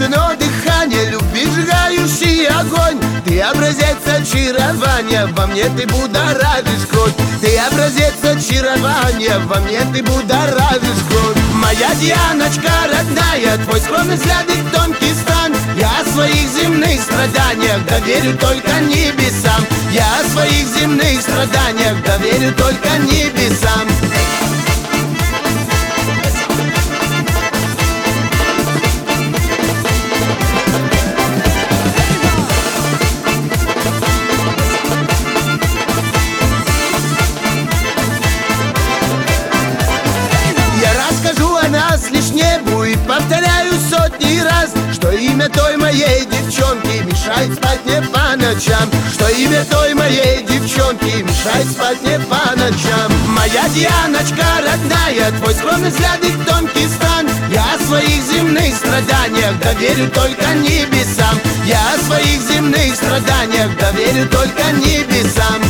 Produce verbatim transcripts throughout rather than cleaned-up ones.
одно дыхание, любви сжигающий огонь. Ты образец очарования, во мне ты будоражишь кровь. Ты образец очарования, во мне ты будоражишь кровь. Моя Дианочка родная, твой скромный взгляд и тонкий стан. Я о своих земных страданиях доверю только небесам. Я о своих земных страданиях доверю только небесам. Лишь небу и повторяю сотни раз, что имя той моей девчонки мешает спать мне по ночам. Что имя той моей девчонки мешает спать мне по ночам. Моя Дианочка родная, твой скромный взгляд и тонкий стан. Я о своих земных страданиях доверю только небесам. Я о своих земных страданиях доверю только небесам.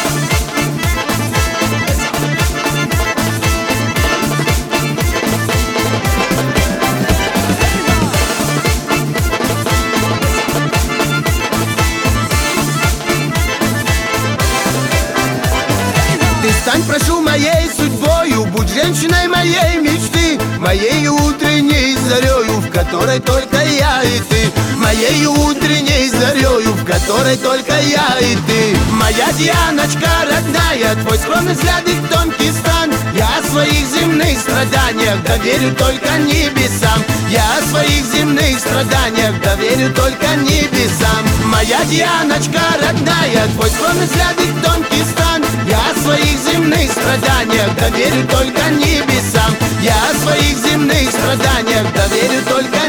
Стань, прошу, моей судьбою, будь женщиной моей мечты, моей утренней зарею, в которой только я и ты. Моей утренней зарею, в которой только я и ты. Моя Дианочка родная, твой скромный взгляд и тонкий стан. Я о своих земных страданиях доверю только небесам. Я о своих земных страданиях доверю только небесам. Моя Дианочка родная, твой скромный взгляд и тонкий стан. Я о своих земных страданиях доверю только небесам. Я о своих земных страданиях доверю только